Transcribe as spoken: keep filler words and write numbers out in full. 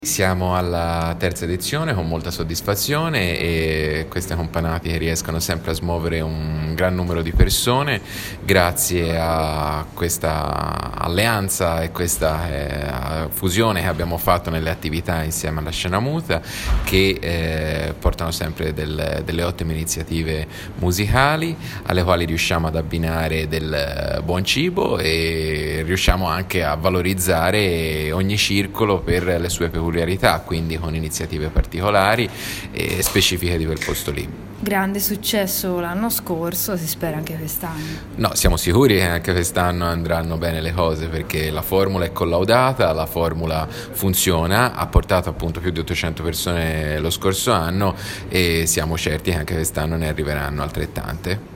Siamo alla terza edizione con molta soddisfazione e queste companatiche riescono sempre a smuovere un gran numero di persone grazie a questa alleanza e questa eh, fusione che abbiamo fatto nelle attività insieme alla Scena Muta, che eh, portano sempre del, delle ottime iniziative musicali alle quali riusciamo ad abbinare del buon cibo e riusciamo anche a valorizzare ogni circolo per le sue peculiarità, quindi con iniziative particolari e specifiche di quel posto lì. Grande successo l'anno scorso, si spera anche quest'anno. No, siamo sicuri che anche quest'anno andranno bene le cose, perché la formula è collaudata, la formula funziona, ha portato appunto più di ottocento persone lo scorso anno e siamo certi che anche quest'anno ne arriveranno altrettante.